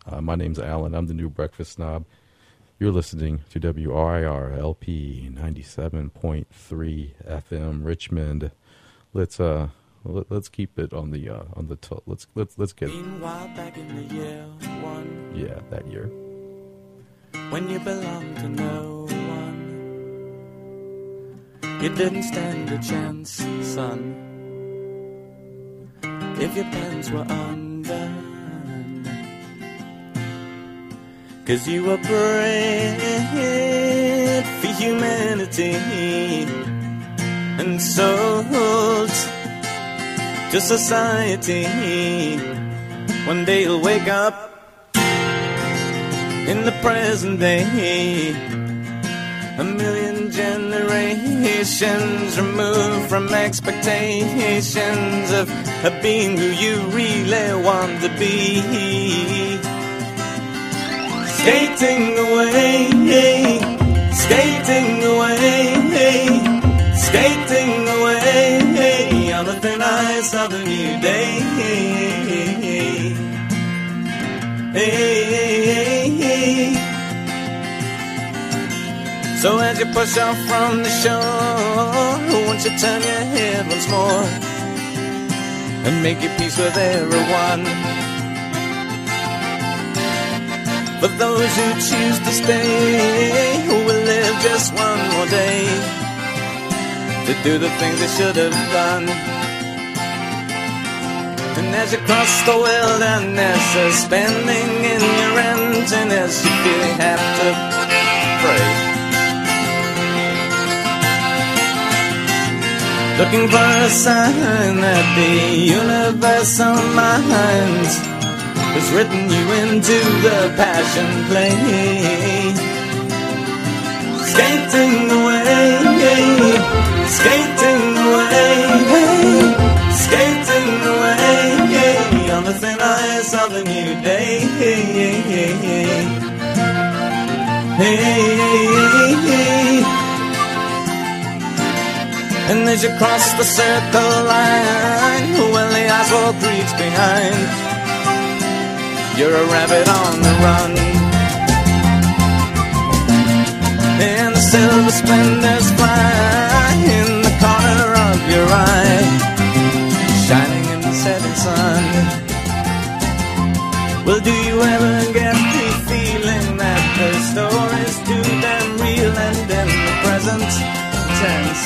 My name's Alan. I'm the new breakfast snob. You're listening to WRIR LP 97.3 FM Richmond. Let's keep it on the let's get. Meanwhile, back in the year one. Yeah, that year. When you belonged to no one, you didn't stand a chance, son. If your plans were undone, 'cause you were bred for humanity and sold to society. One day you'll wake up in the present day, a million generations removed from expectations of being who you really want to be. Skating away, skating away, skating away on the thin ice of a new day. So as you push off from the shore, won't you turn your head once more and make your peace with everyone? For those who choose to stay, who will live just one more day to do the things they should have done. And as you cross the wilderness, suspending in your emptiness, you feel you have to pray, looking for a sign that the universal mind has written you into the passion play. Skating away, skating away, skating away on the thin ice of a new day. And as you cross the circle line, well, the asphalt creaks behind, you're a rabbit on the run, and the silver splendors fly in the corner of your eye, shining in the setting sun. Well, do you ever get the feeling that the story's too damn real and in the present tense?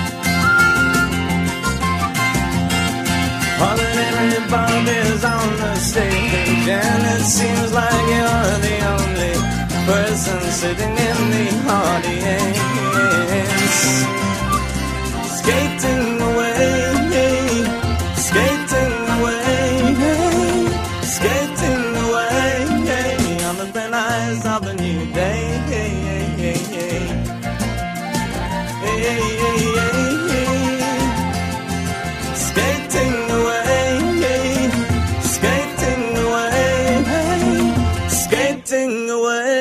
All that everybody's on the stage, and it seems like you're the only person sitting in the audience. Skating away, skating away, skating away on the thin ice of a new day. Skating away, skating away, skating away.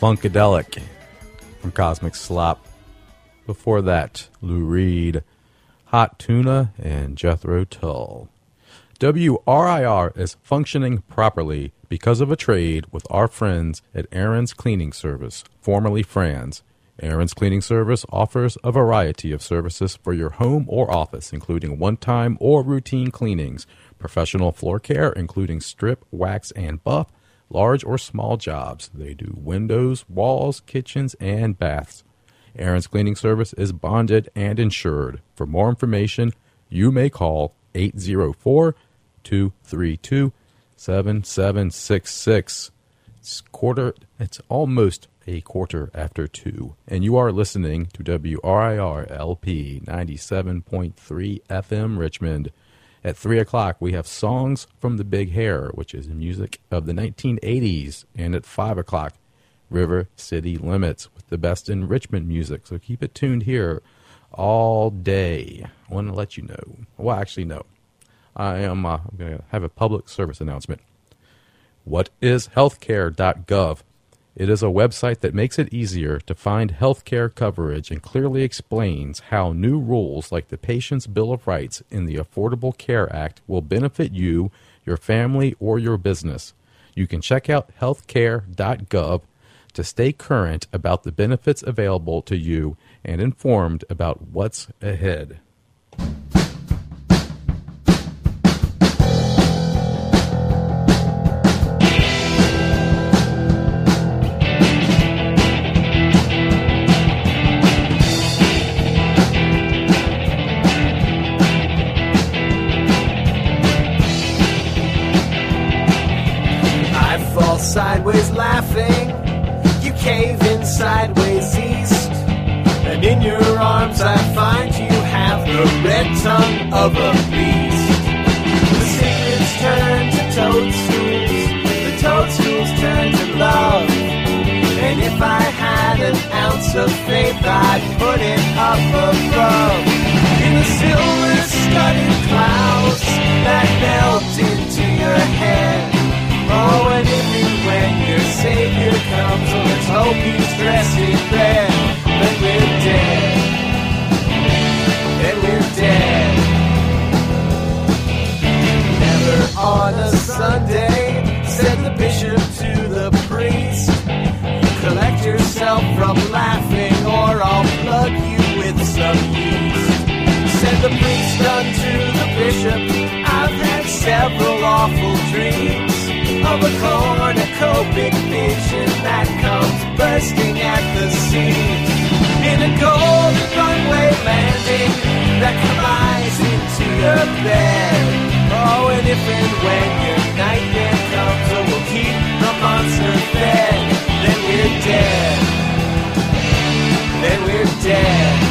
Funkadelic from Cosmic Slop. Before that, Lou Reed, Hot Tuna, and Jethro Tull. WRIR is functioning properly because of a trade with our friends at Aaron's Cleaning Service, formerly Franz. Aaron's Cleaning Service offers a variety of services for your home or office, including one-time or routine cleanings, professional floor care, including strip, wax, and buff, large or small jobs. They do windows, walls, kitchens, and baths. Aaron's Cleaning Service is bonded and insured. For more information, you may call 804-232-7766. It's almost a quarter after 2, and you are listening to WRIR LP 97.3 FM Richmond. At 3 o'clock, we have Songs from the Big Hair, which is music of the 1980s, and at 5 o'clock, River City Limits with the best in Richmond music. So keep it tuned here all day. I want to let you know. Well, actually, no. I'm going to have a public service announcement. What is healthcare.gov? It is a website that makes it easier to find healthcare coverage and clearly explains how new rules like the Patient's Bill of Rights in the Affordable Care Act will benefit you, your family, or your business. You can check out healthcare.gov to stay current about the benefits available to you and informed about what's ahead. Sideways laughing, you cave in sideways east, and in your arms I find you have the red tongue of a beast. The secrets turn to toadstools, the toadstools turn to love, and if I had an ounce of faith I'd put it up above. In the silver-studded clouds that melt into your head. Oh, and even when your Savior comes, oh, let's hope he's dressed in red. Then we're dead. Then we're dead. Never on a Sunday, said the bishop to the priest, collect yourself from laughing or I'll plug you with some yeast. Said the priest unto the bishop, I've had several awful dreams of a cornucopic vision that comes bursting at the seams, in a golden runway landing that collides into your bed. Oh, and if and when your nightmare comes, oh, we'll keep the monster fed. Then we're dead. Then we're dead.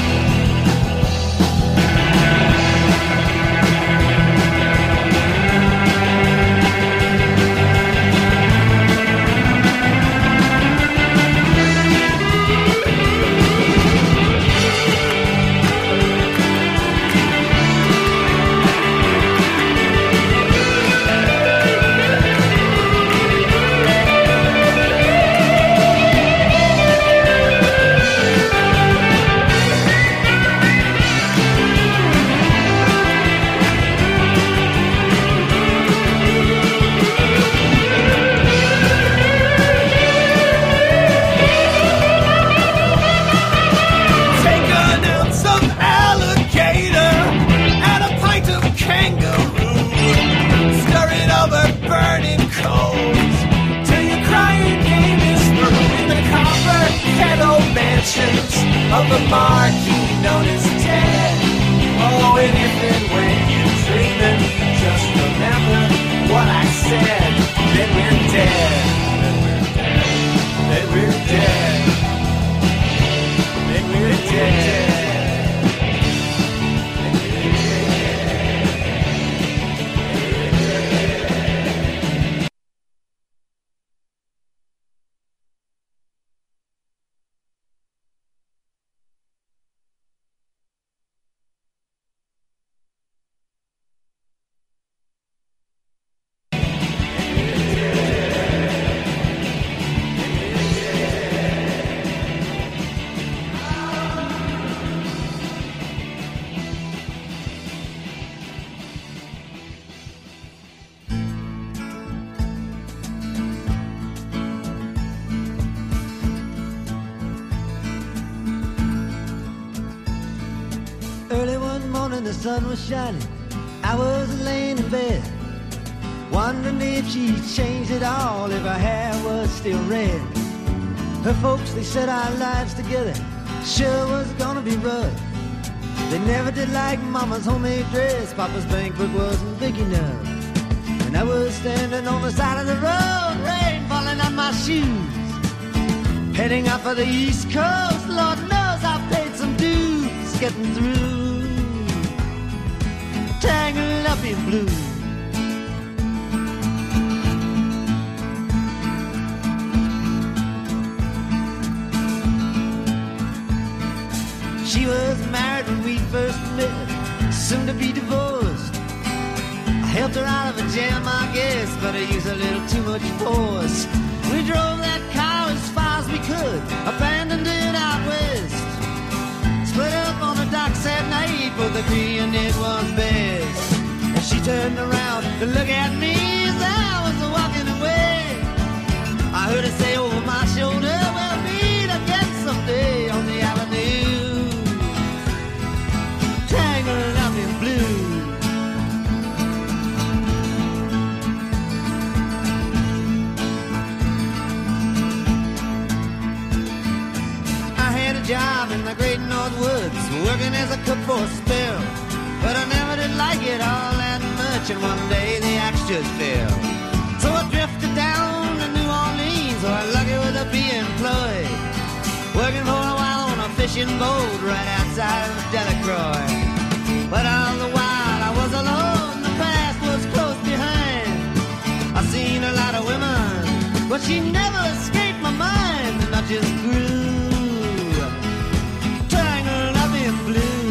Of the marquee known as Ted. Oh, and if and when you're dreaming, just remember what I said. Then we're dead. Then we're dead. Then we're dead. the sun was shining, I was laying in bed, wondering if she changed at all, if her hair was still red. Her folks, they said our lives together sure was gonna be rough. They never did like Mama's homemade dress, Papa's bank book wasn't big enough. And I was standing on the side of the road, rain falling on my shoes, heading out for the East Coast. Lord knows I paid some dues getting through, tangled up in blue. She was married when we first met, soon to be divorced. I helped her out of a jam, I guess, but I used a little too much force. We drove that car as far as we could, abandoned it out west. Split up on the docks at night, both agreeing it was best. And she turned around to look at me as I was walking away. I heard her say over my shoulder, we'll meet again someday on the avenue, tangled up in blue. Job in the great North Woods, working as a cook for a spell, but I never did like it all that much, and one day the axe just fell. So I drifted down to New Orleans, where lucky with a be employed, working for a while on a fishing boat right outside of Delacroix. But all the while I was alone, the past was close behind. I seen a lot of women, but she never escaped my mind, and I just grew blue.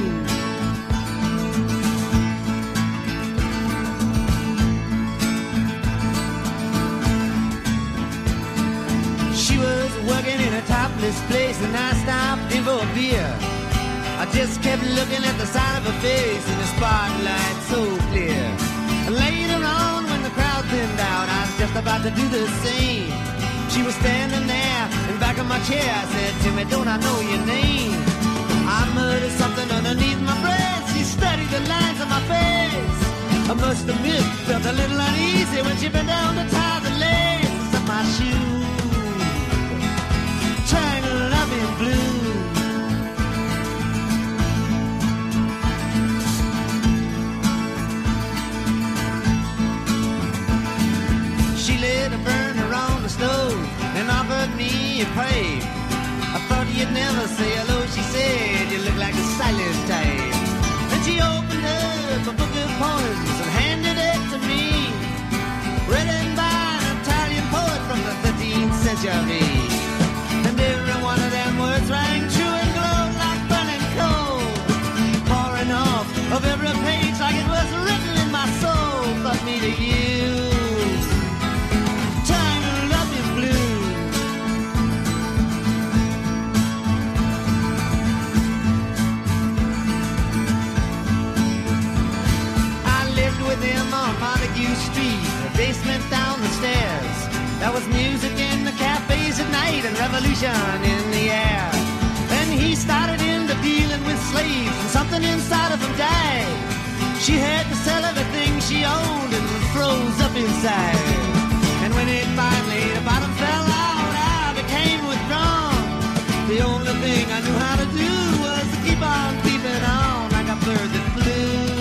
She was working in a topless place, and I stopped in for a beer. I just kept looking at the side of her face in the spotlight so clear. And later on, when the crowd thinned out, I was just about to do the same. She was standing there in back of my chair. I said, Timmy, don't I know your name? I muttered something underneath my breath. She studied the lines on my face. I must admit, felt a little uneasy when she bent down to tie the laces of my shoes, tangled up in blue. She lit a burner on the stove and offered me a pipe. I thought you'd never say hello, she said, you look like a silent type. Then she opened up a book of poems and handed it to me, written by an Italian poet from the 13th century. And every one of them words rang true and glowed like burning coal, pouring off of every page like it was written in my soul. But me to you, tangled up in blue. With him on Montague Street, the basement down the stairs. There was music in the cafes at night and revolution in the air. Then he started into dealing with slaves, and something inside of him died. She had to sell everything she owned and froze up inside. And when it finally, the bottom fell out, I became withdrawn. The only thing I knew how to do was to keep on keeping on like a bird that flew.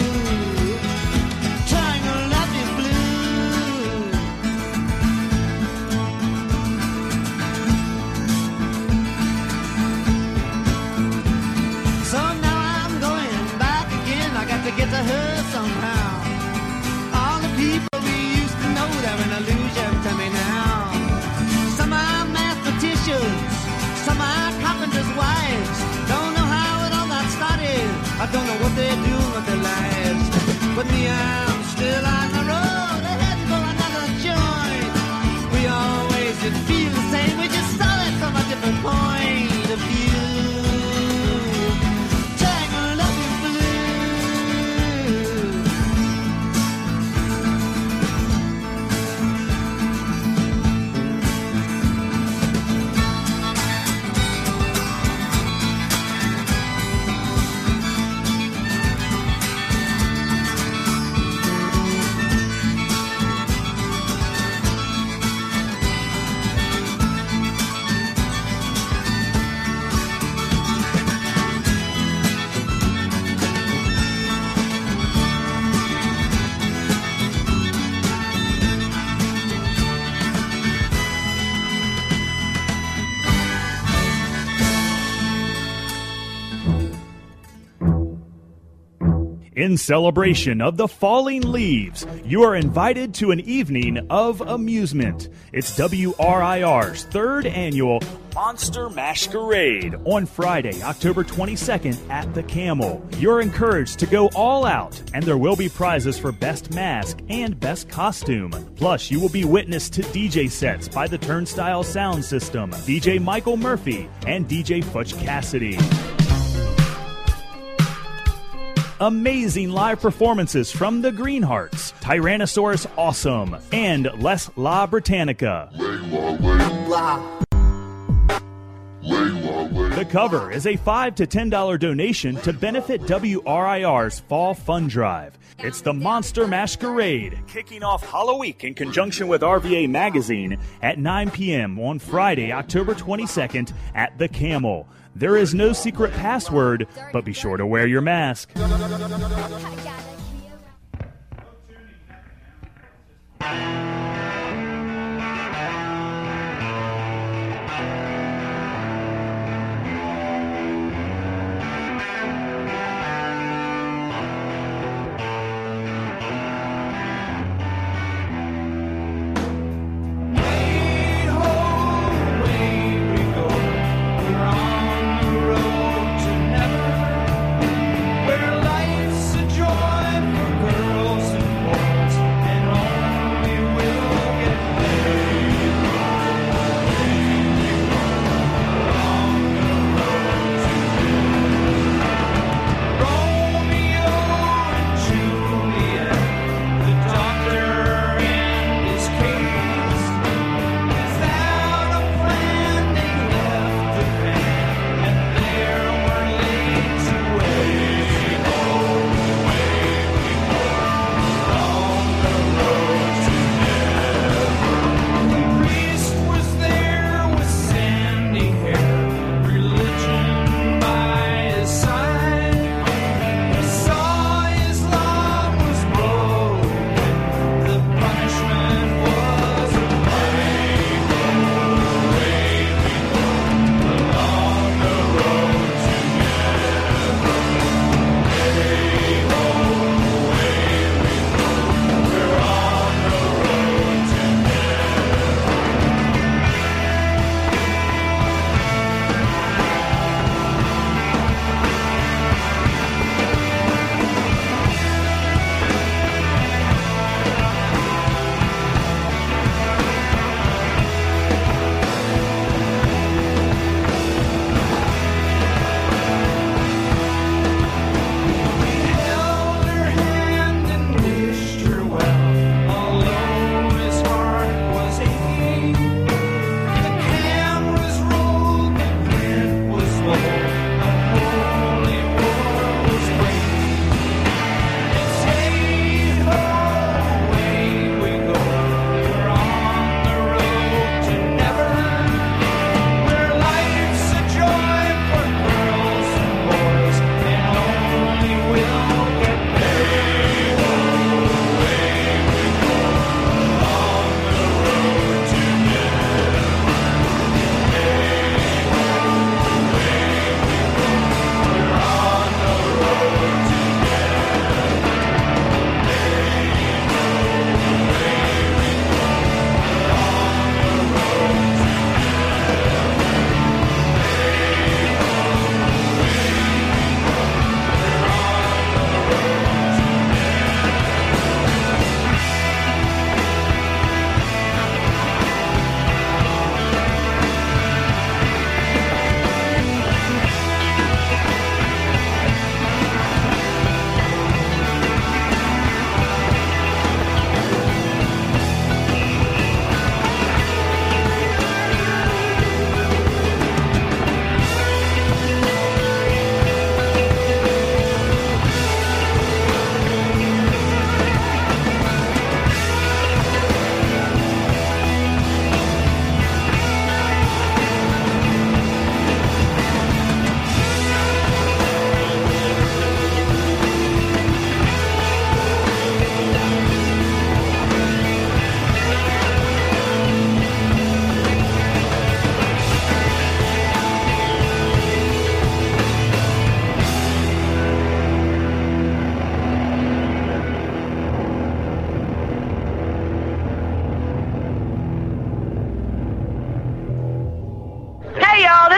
To get to her somehow. All the people we used to know that In celebration of the falling leaves, you are invited to an evening of amusement. It's WRIR's third annual Monster Masquerade on Friday, October 22nd at the Camel. You're encouraged to go all out, and there will be prizes for Best Mask and Best Costume. Plus, you will be witness to DJ sets by the Turnstile Sound System, DJ Michael Murphy, and DJ Futch Cassidy. Amazing live performances from the Greenhearts, Tyrannosaurus Awesome, and Les La Britannica. The cover is a $5 to $10 donation to benefit WRIR's Fall Fund Drive. It's the Monster Masquerade, kicking off Halloween in conjunction with RVA Magazine at 9 p.m. on Friday, October 22nd at the Camel. There is no secret password, but be sure to wear your mask. Where life's a joy for girls and boys, and only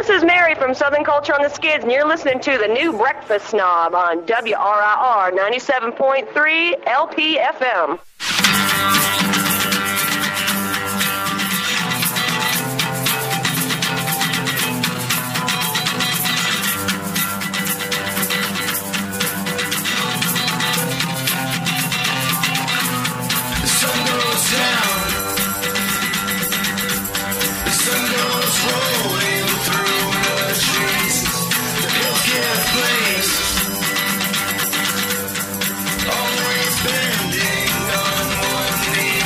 this is Mary from Southern Culture on the Skids, and you're listening to the New Breakfast Snob on WRIR 97.3 LPFM. The sun goes down. The sun goes rolling through the trees. The healthcare place, always bending on one knee.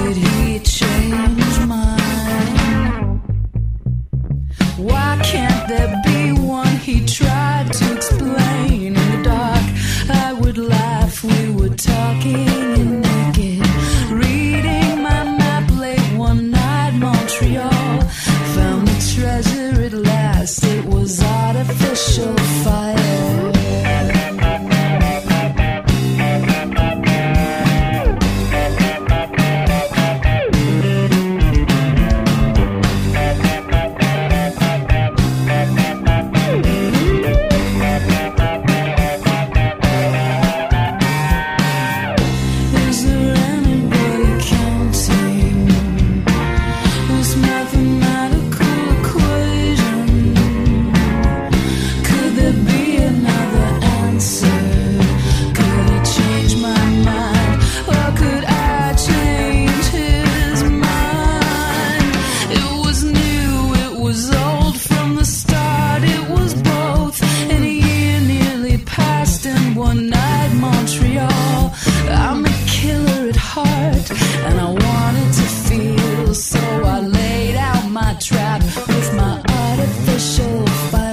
did he change mine? Why can't there be one? He tried to explain. In the dark I would laugh, we were talking and naked, reading my map late one night. Montreal found the treasure at last. It was artificial fire. Is there anybody counting this mathematical equation? Could there be another answer? Could he change my mind, or could I change his mind? It was new, it was old from the start. It was both, and a year nearly passed, and one night Montreal. I'm a killer at heart, and I wanted to feel, so I laid out my trap with my artificial fire.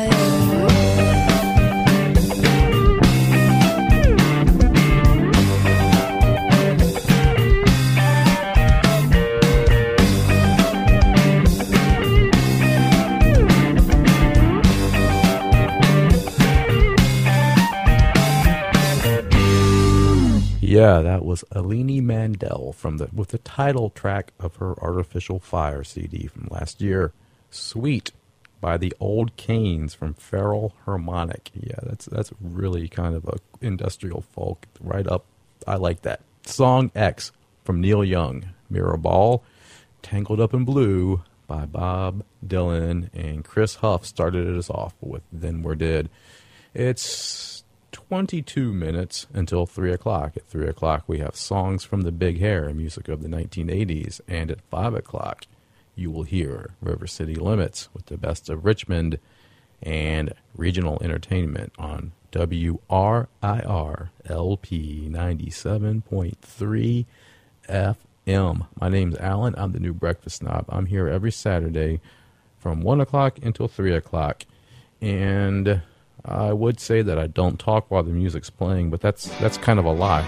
Yeah, that was Alini Mandel with the title track of her Artificial Fire CD from last year, Sweet, by the Old Canes from Feral Harmonic. Yeah, that's really kind of a industrial folk, right up. I like that. Song X from Neil Young, Mirror Ball, Tangled Up in Blue by Bob Dylan, and Chris Huff started us off with Then We're Dead. It's 22 minutes until 3 o'clock. At 3 o'clock, we have Songs from the Big Hair, music of the 1980s. And at 5 o'clock, you will hear River City Limits with the best of Richmond and regional entertainment on WRIR LP 97.3 FM. My name's Alan. I'm the new Breakfast Snob. I'm here every Saturday from 1 o'clock until 3 o'clock. And I would say that I don't talk while the music's playing, but that's kind of a lie.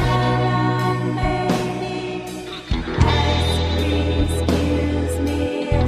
Excuse me.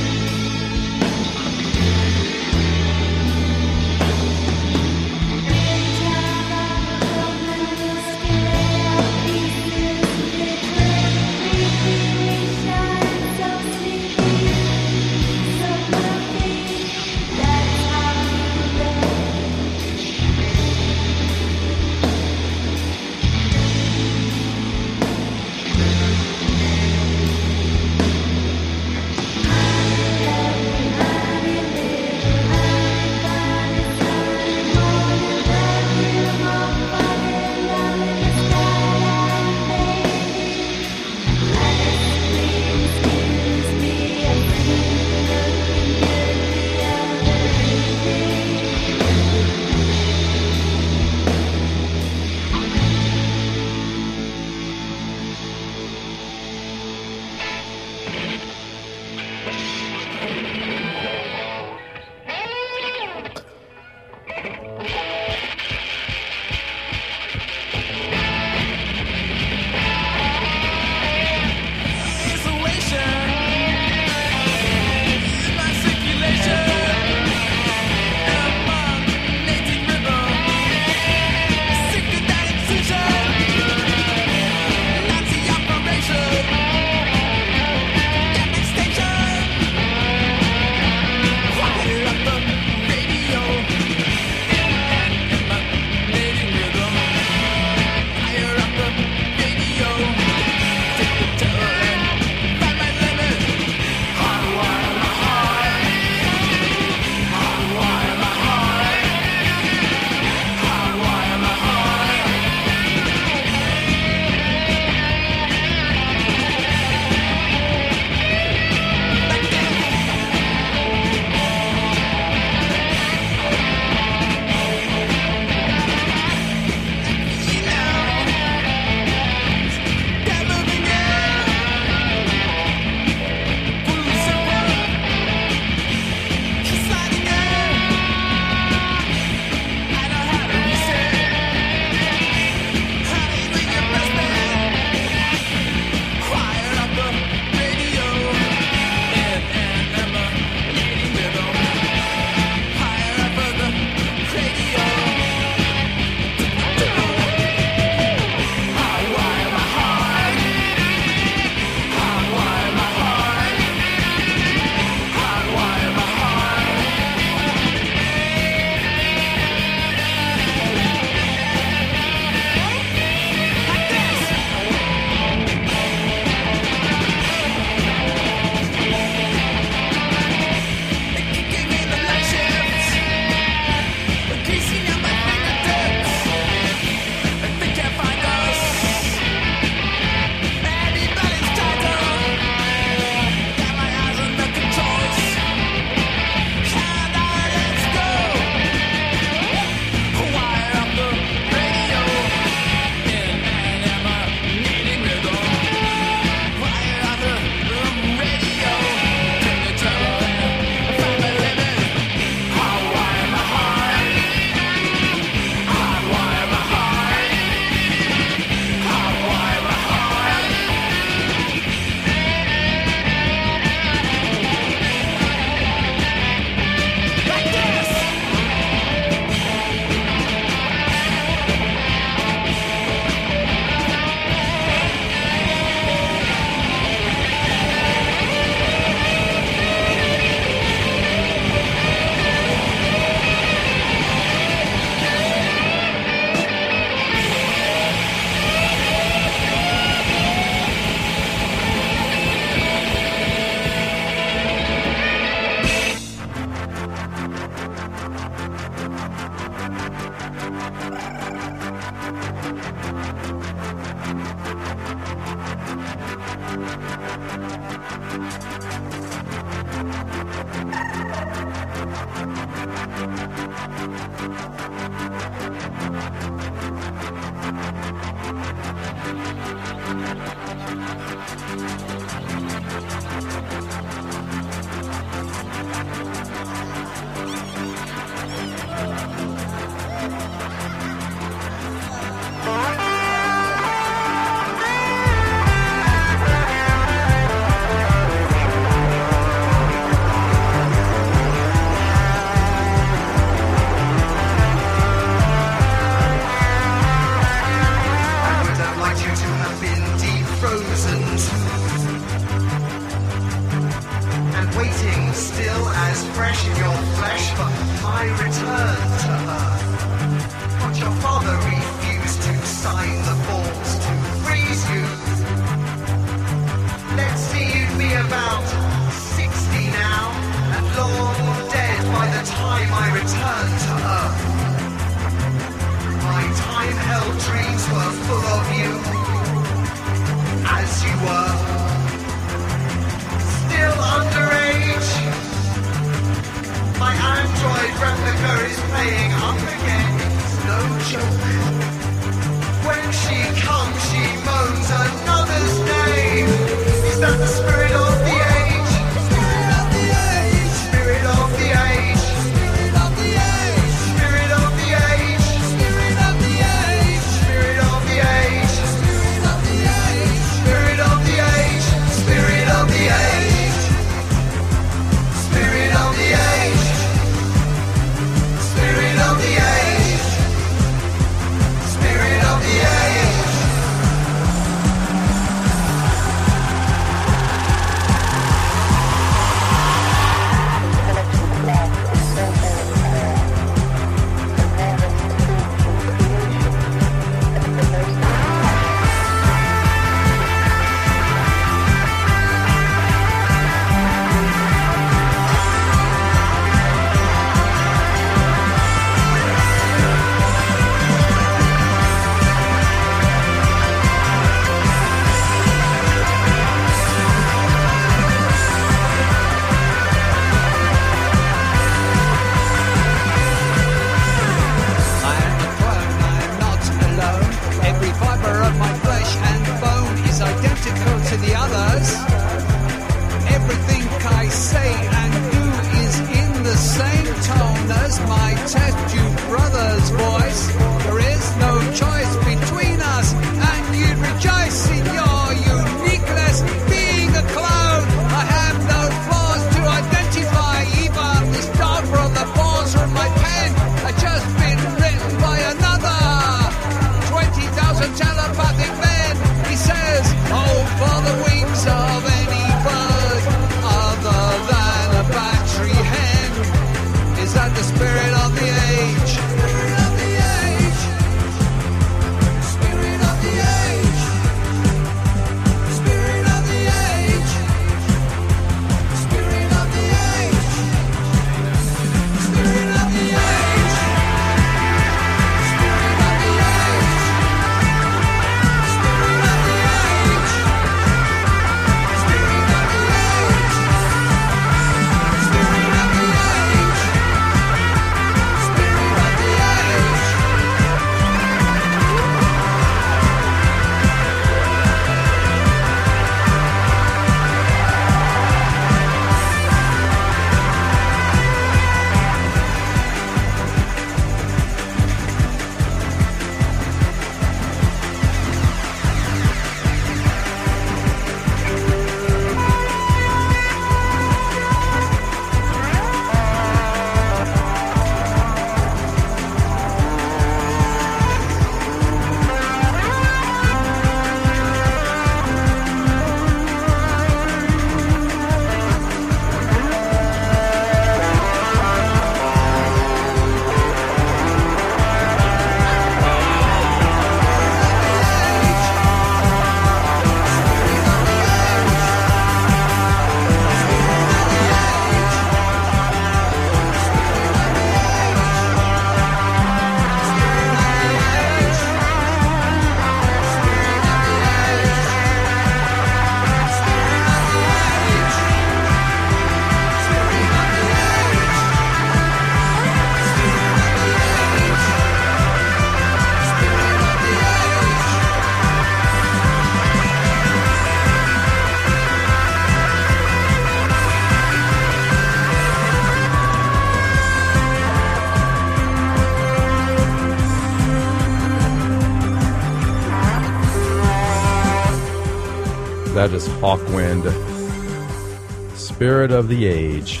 That is Hawkwind, Spirit of the Age.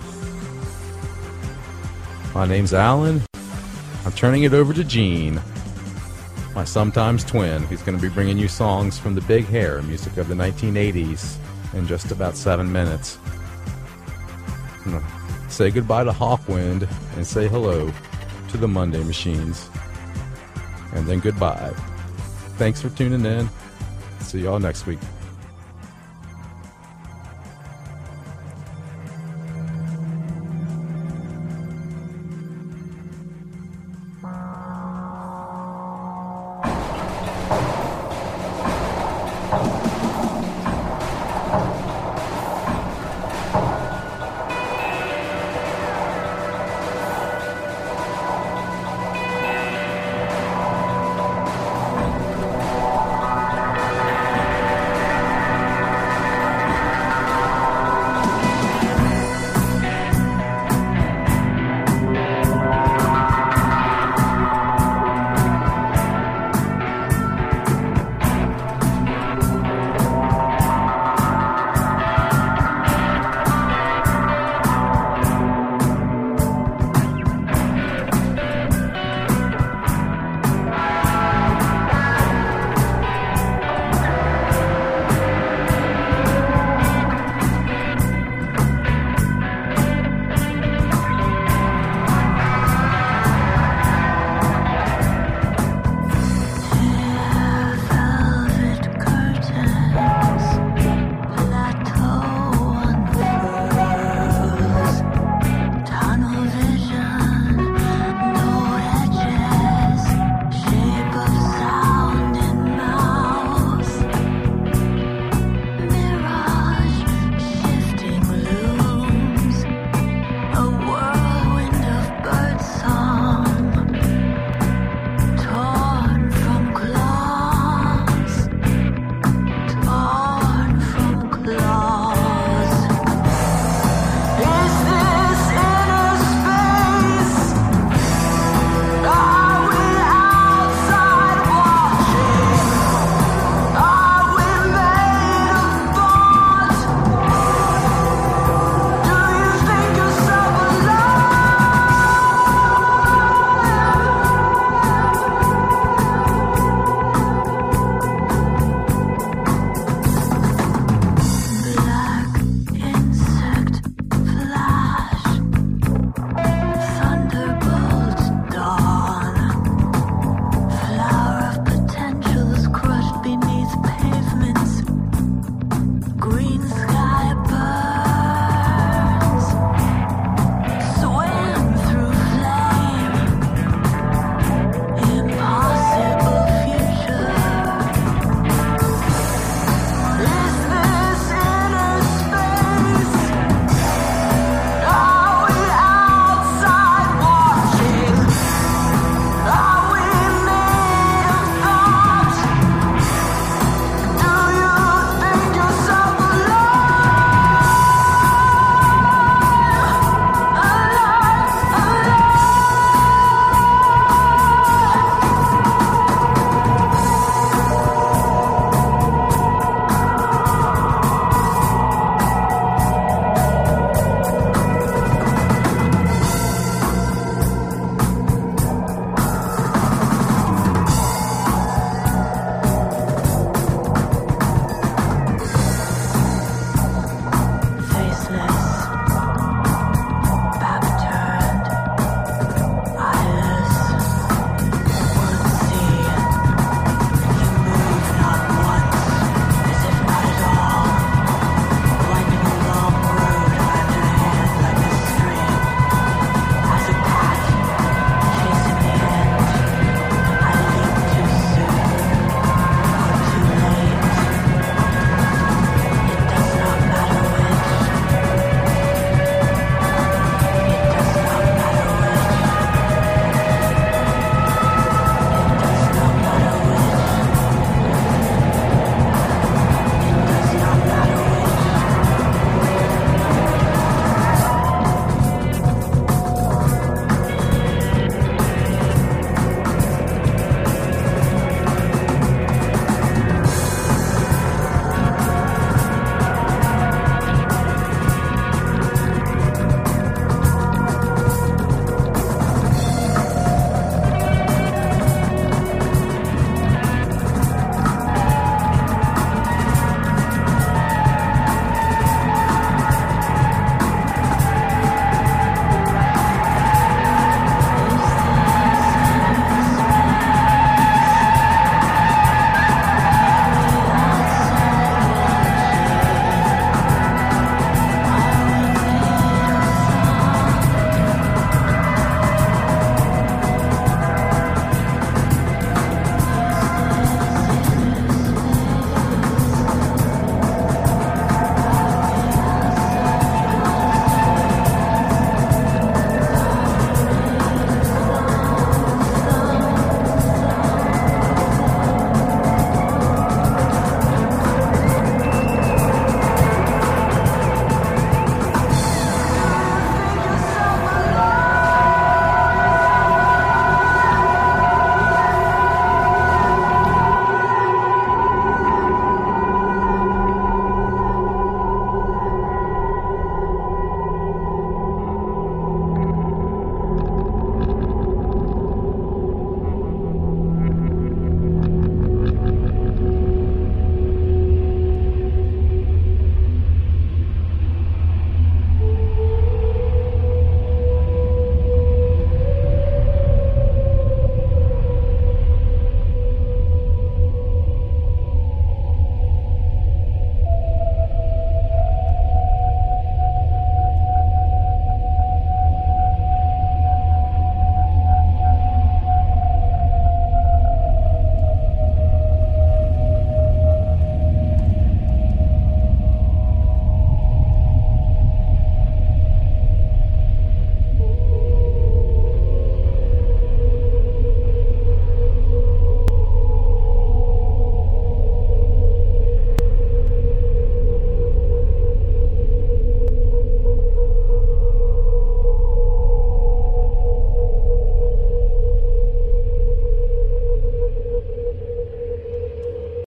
My name's Alan. I'm turning it over to Gene, my sometimes twin, who's going to be bringing you songs from the Big Hair, music of the 1980s, in just about 7 minutes. Say goodbye to Hawkwind and say hello to the Monday Machines. And then goodbye. Thanks for tuning in. See y'all next week.